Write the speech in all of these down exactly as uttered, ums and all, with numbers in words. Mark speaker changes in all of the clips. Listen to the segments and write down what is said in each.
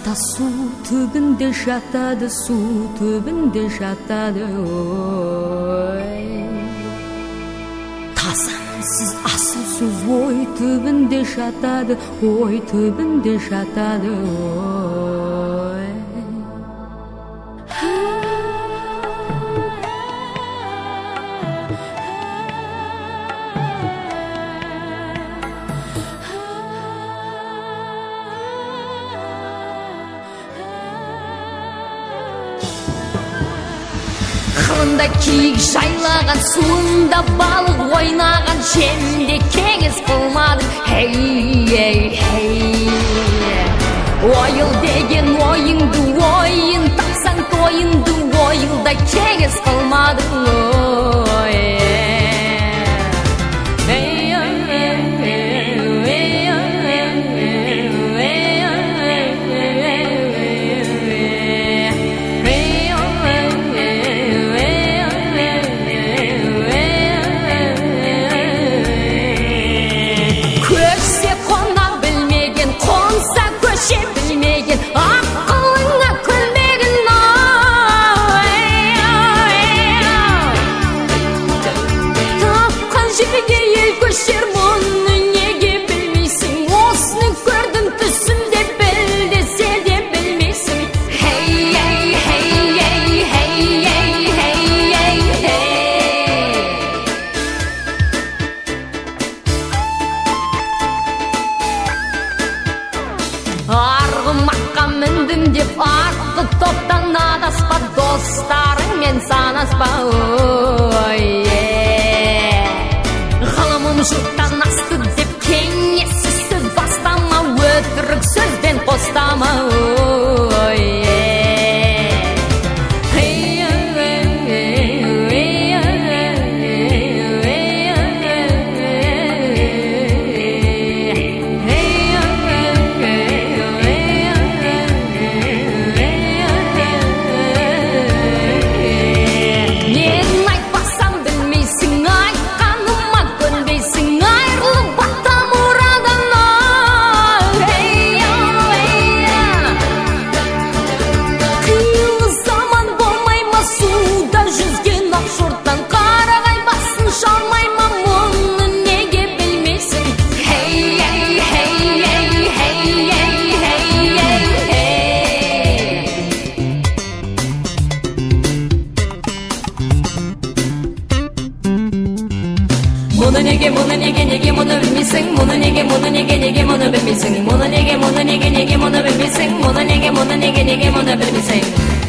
Speaker 1: da su түбінде жатады, су түбінде жатады. Ой, тазамсыз асыл сөз ой түбінде жатады, ой түбінде жатады. Ой,
Speaker 2: қылында киік жайлаған, суында балық ойнаған, жемде кеңес қылмадым. Хей, хей, хей. Ойыл деген ойыңды, ойын тапсаң тойынды, ойылда кеңес қылмадым. Ой, арғымаққа міндім деп арғы топтан адаспа, достарыңмен санаспа. Ой, ғылымым жұрттан асты деп кеңессіз сөз бастама, өтірік сөзбен қостама. Ой, Мұны неге, мұны неге, неге мұны білмейсің? Мұны неге, мұны неге, неге мұны білмейсің? Мұны неге, мұны неге, неге мұны білмейсің? Мұны неге, мұны неге, неге мұны білмейсің?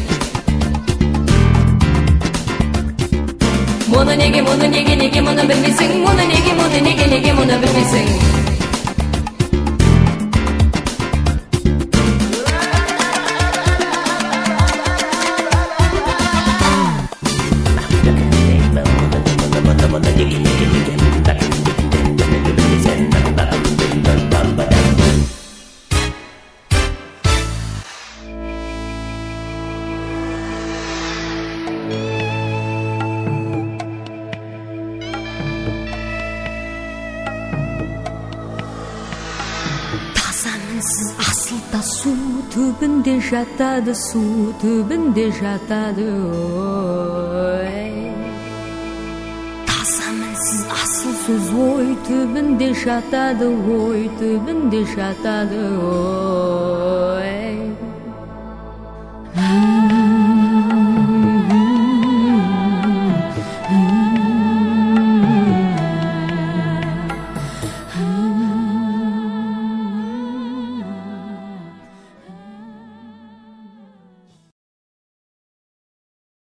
Speaker 2: Мұны неге, мұны неге, неге мұны білмейсің? Мұны неге, мұны неге, неге мұны білмейсің?
Speaker 1: Сіз асыл да су түбінде жатады, су түбінде жатады. Ой, таза мінсіз асыл сөз ой түбінде жатады, ой түбінде жатады. Ой.